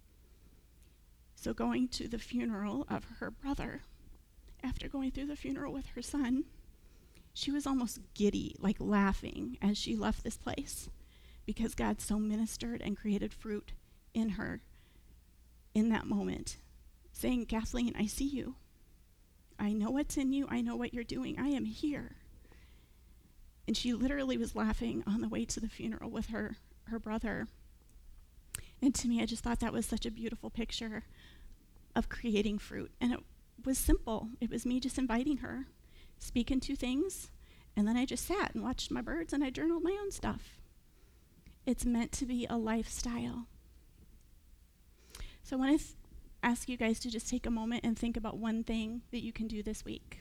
So going to the funeral of her brother, after going through the funeral with her son, she was almost giddy, like laughing as she left this place, because God so ministered and created fruit in her in that moment, saying, Kathleen, I see you. I know what's in you. I know what you're doing. I am here. And she literally was laughing on the way to the funeral with her, her brother. And to me, I just thought that was such a beautiful picture of creating fruit. And it was simple. It was me just inviting her, speaking two things, and then I just sat and watched my birds and I journaled my own stuff. It's meant to be a lifestyle. So I want to th- ask you guys to just take a moment and think about one thing that you can do this week.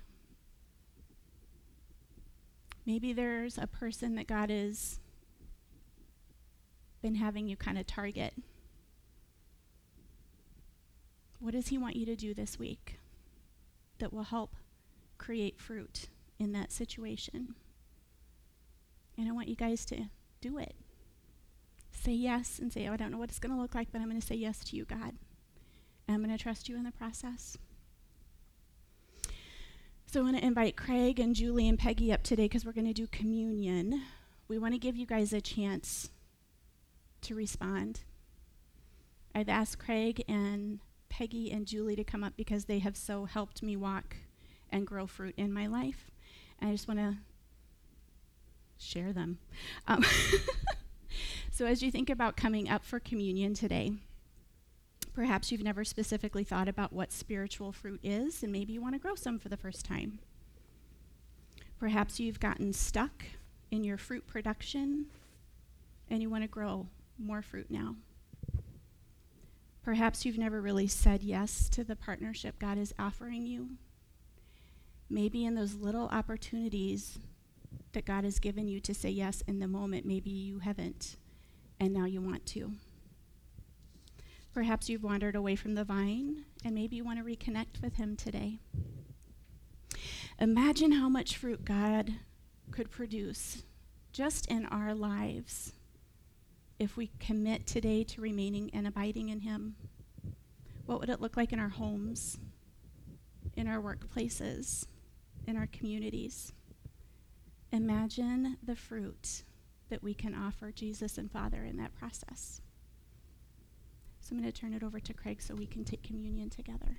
Maybe there's a person that God has been having you kind of target. What does he want you to do this week that will help create fruit in that situation? And I want you guys to do it. Say yes and say, oh, I don't know what it's going to look like, but I'm going to say yes to you, God. And I'm going to trust you in the process. So I want to invite Craig and Julie and Peggy up today because we're going to do communion. We want to give you guys a chance to respond. I've asked Craig and Peggy and Julie to come up because they have so helped me walk and grow fruit in my life. And I just want to share them. Um, so as you think about coming up for communion today, perhaps you've never specifically thought about what spiritual fruit is, and maybe you want to grow some for the first time. Perhaps you've gotten stuck in your fruit production, and you want to grow more fruit now. Perhaps you've never really said yes to the partnership God is offering you. Maybe in those little opportunities that God has given you to say yes in the moment, maybe you haven't, and now you want to. Perhaps you've wandered away from the vine, and maybe you want to reconnect with him today. Imagine how much fruit God could produce just in our lives if we commit today to remaining and abiding in him. What would it look like in our homes, in our workplaces, in our communities? Imagine the fruit that we can offer Jesus and Father in that process. So I'm going to turn it over to Craig so we can take communion together.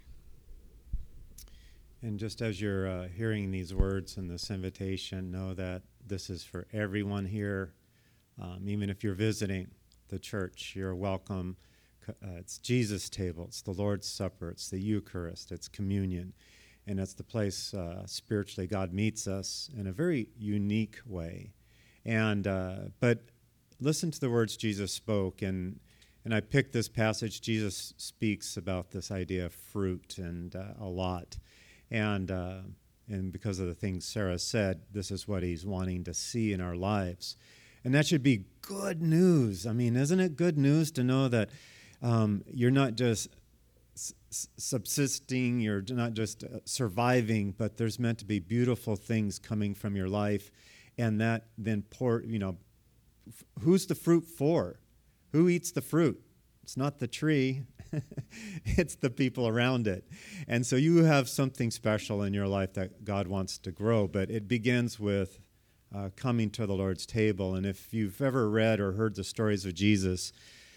And just as you're uh, hearing these words and this invitation, know that this is for everyone here. Um, even if you're visiting the church, you're welcome. Uh, it's Jesus' table. It's the Lord's Supper. It's the Eucharist. It's communion. And it's the place uh, spiritually God meets us in a very unique way. And uh, but listen to the words Jesus spoke. And And I picked this passage. Jesus speaks about this idea of fruit and uh, a lot. And uh, and because of the things Sarah said, this is what he's wanting to see in our lives. And that should be good news. I mean, isn't it good news to know that um, you're not just s- subsisting, you're not just uh, surviving, but there's meant to be beautiful things coming from your life. And that then pour, you know, f- who's the fruit for? Who eats the fruit? It's not the tree. It's the people around it. And so you have something special in your life that God wants to grow, but it begins with uh, coming to the Lord's table. And if you've ever read or heard the stories of Jesus,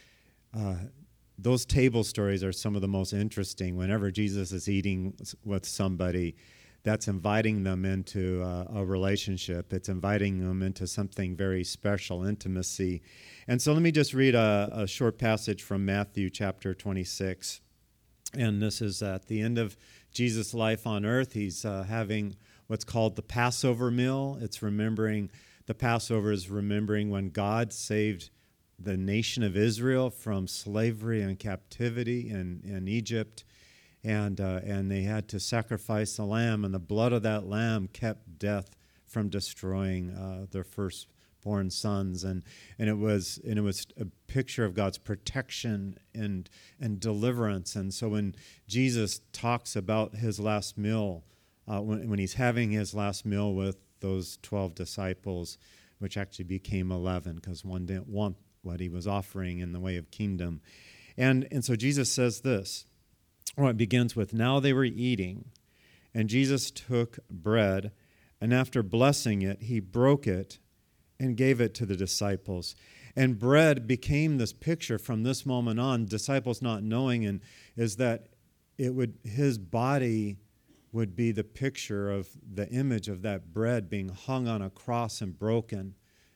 uh, those table stories are some of the most interesting. Whenever Jesus is eating with somebody, that's inviting them into uh, a relationship. It's inviting them into something very special, intimacy. And so let me just read a, a short passage from Matthew chapter twenty-six. And this is at the end of Jesus' life on earth. He's uh, having what's called the Passover meal. It's remembering, the Passover is remembering when God saved the nation of Israel from slavery and captivity in, in Egypt. And uh, and they had to sacrifice a lamb, and the blood of that lamb kept death from destroying uh, their firstborn sons. And and it was and it was a picture of God's protection and and deliverance. And so when Jesus talks about his last meal, uh, when when he's having his last meal with those twelve disciples, which actually became eleven because one didn't want what he was offering in the way of kingdom, and and so Jesus says this. Well, it begins with, now they were eating, and Jesus took bread, and after blessing it, he broke it and gave it to the disciples. And bread became this picture from this moment on, disciples not knowing, and is that it would his body would be the picture of the image of that bread being hung on a cross and broken,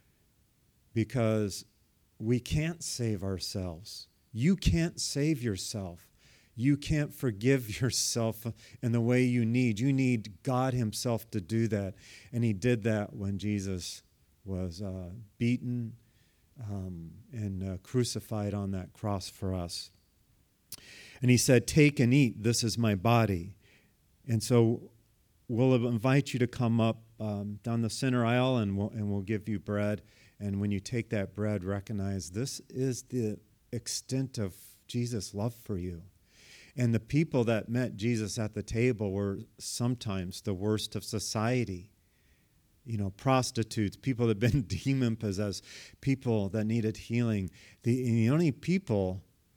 because we can't save ourselves. You can't save yourself. You can't forgive yourself in the way you need. You need God himself to do that. And he did that when Jesus was uh, beaten um, and uh, crucified on that cross for us. And he said, take and eat. This is my body. And so we'll invite you to come up um, down the center aisle, and we'll, and we'll give you bread. And when you take that bread, recognize this is the extent of Jesus' love for you. And the people that met Jesus at the table were sometimes the worst of society. You know, prostitutes, people that had been demon-possessed, people that needed healing. The, the only people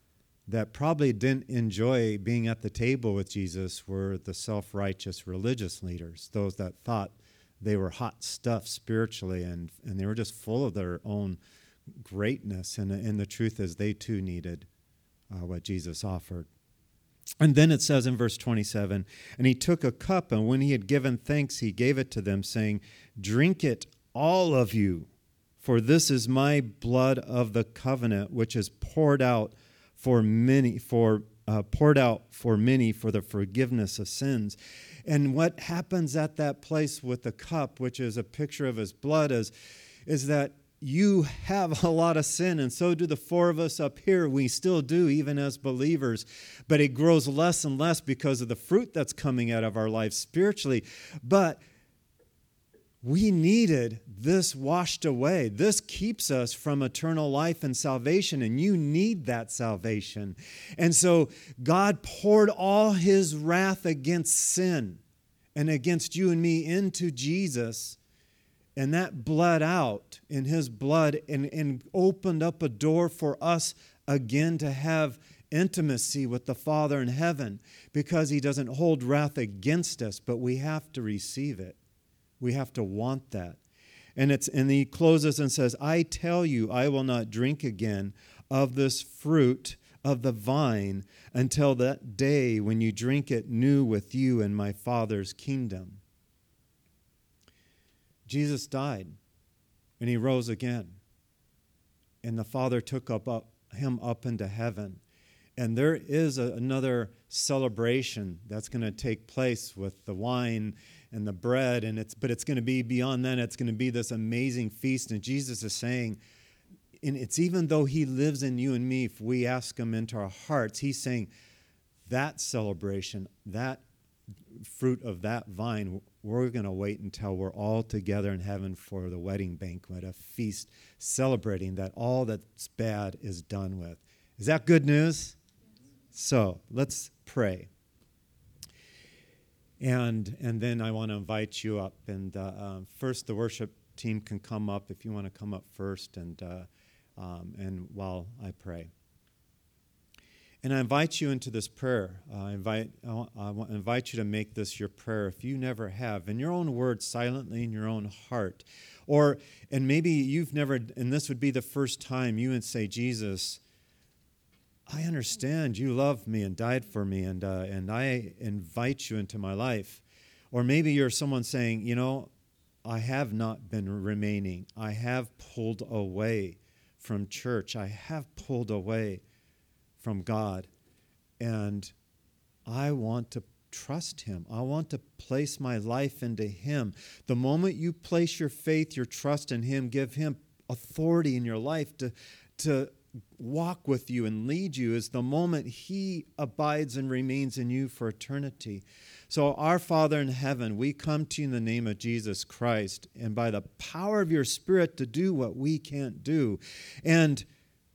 that probably didn't enjoy being at the table with Jesus were the self-righteous religious leaders, those that thought they were hot stuff spiritually, and, and they were just full of their own greatness. And, and the truth is they too needed uh, what Jesus offered. And then it says in verse twenty-seven, and he took a cup, and when he had given thanks, he gave it to them, saying, drink it, all of you, for this is my blood of the covenant, which is poured out for many, for uh, poured out for many for the forgiveness of sins. And what happens at that place with the cup, which is a picture of his blood, is, is that you have a lot of sin, and so do the four of us up here. We still do, even as believers. But it grows less and less because of the fruit that's coming out of our lives spiritually. But we needed this washed away. This keeps us from eternal life and salvation, and you need that salvation. And so God poured all his wrath against sin and against you and me into Jesus, and that bled out in his blood and, and opened up a door for us again to have intimacy with the Father in heaven, because he doesn't hold wrath against us, but we have to receive it. We have to want that. And it's and he closes and says, I tell you, I will not drink again of this fruit of the vine until that day when you drink it new with you in my Father's kingdom. Jesus died, and he rose again. And the Father took up, up him up into heaven. And there is a, another celebration that's going to take place with the wine and the bread, and it's but it's going to be beyond that. It's going to be this amazing feast. And Jesus is saying, and it's even though he lives in you and me, if we ask him into our hearts, he's saying that celebration, that fruit of that vine, we're going to wait until we're all together in heaven for the wedding banquet, a feast celebrating that all that's bad is done with. Is that good news? So let's pray. And and then I want to invite you up. And uh, uh, first, the worship team can come up if you want to come up first, and uh, um, and while I pray. And I invite you into this prayer. Uh, I invite I, I invite you to make this your prayer if you never have, in your own words, silently in your own heart, or and maybe you've never, and this would be the first time you would say, Jesus, I understand you love me and died for me, and uh, and I invite you into my life. Or maybe you're someone saying, you know, I have not been remaining. I have pulled away from church. I have pulled away from God, and I want to trust him. I want to place my life into him. The moment you place your faith, your trust in him, give him authority in your life to to walk with you and lead you, is the moment he abides and remains in you for eternity. So our Father in heaven, we come to you in the name of Jesus Christ, and by the power of your Spirit to do what we can't do. And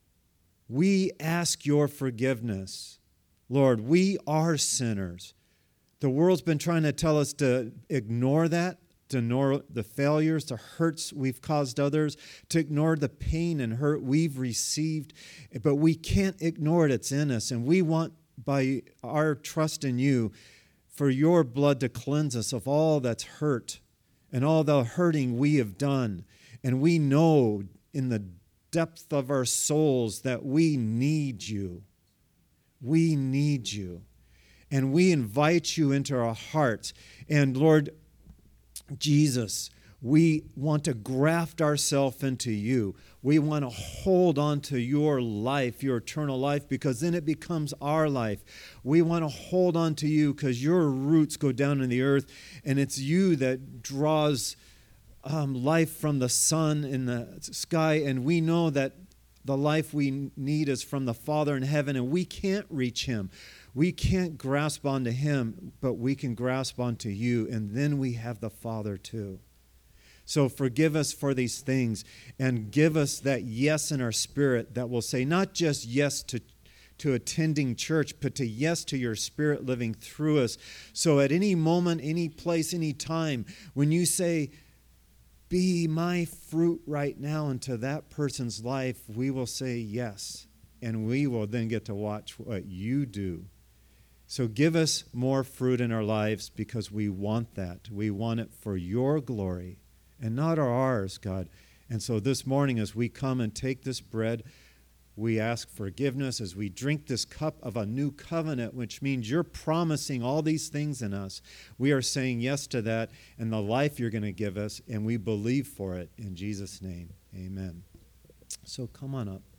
we ask your forgiveness. Lord, we are sinners. The world's been trying to tell us to ignore that, to ignore the failures, the hurts we've caused others, to ignore the pain and hurt we've received. But we can't ignore it. It's in us. And we want, by our trust in you, for your blood to cleanse us of all that's hurt and all the hurting we have done. And we know in the depth of our souls that we need you. We need you. And we invite you into our hearts. And Lord Jesus, we want to graft ourselves into you. We want to hold on to your life, your eternal life, because then it becomes our life. We want to hold on to you because your roots go down in the earth, and it's you that draws um, life from the sun in the sky, and we know that the life we need is from the Father in heaven, and we can't reach him. We can't grasp onto him, but we can grasp onto you, and then we have the Father too. So forgive us for these things, and give us that yes in our spirit that will say not just yes to, to attending church, but to yes to your Spirit living through us. So at any moment, any place, any time, when you say, be my fruit right now into that person's life, we will say yes. and we will then get to watch what you do. So give us more fruit in our lives because we want that. We want it for your glory and not ours, God. And so this morning as we come and take this bread, we ask forgiveness as we drink this cup of a new covenant, which means you're promising all these things in us. We are saying yes to that and the life you're going to give us, and we believe for it. In Jesus' name, amen. So come on up.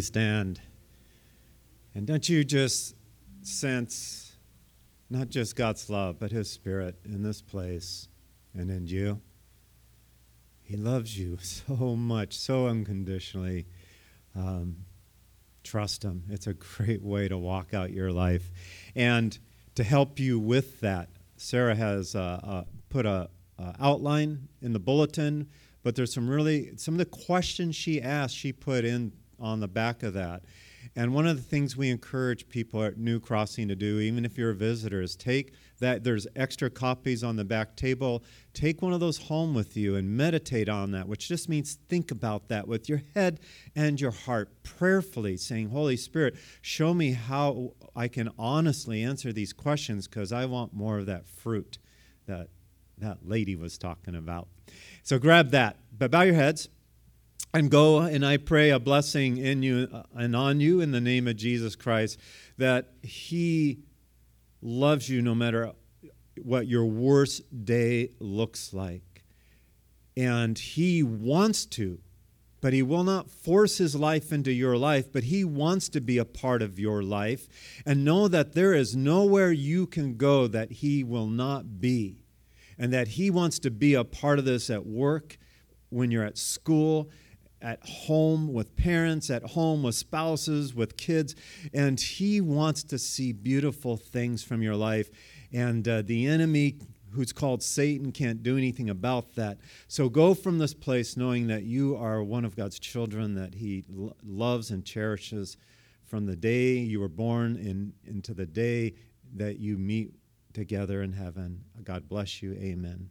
stand. And don't you just sense not just God's love, but his Spirit in this place and in you? He loves you so much, so unconditionally. Um, trust him. It's a great way to walk out your life. And to help you with that, Sarah has uh, uh, put a uh, outline in the bulletin, but there's some really, some of the questions she asked, she put in on the back of that. And one of the things we encourage people at New Crossing to do, even if you're a visitor, is take that, there's extra copies on the back table, take one of those home with you and meditate on that, which just means think about that with your head and your heart, prayerfully saying, Holy Spirit, show me how I can honestly answer these questions, because I want more of that fruit that that lady was talking about. So grab that, but bow your heads. And go, and I pray a blessing in you and on you in the name of Jesus Christ, that he loves you no matter what your worst day looks like. And he wants to, but he will not force his life into your life, but he wants to be a part of your life. And know that there is nowhere you can go that he will not be. And that he wants to be a part of this at work, when you're at school, at home with parents, at home with spouses, with kids, and he wants to see beautiful things from your life. And uh, the enemy, who's called Satan, can't do anything about that. So go from this place knowing that you are one of God's children, that he lo- loves and cherishes from the day you were born in, into the day that you meet together in heaven. God bless you. Amen.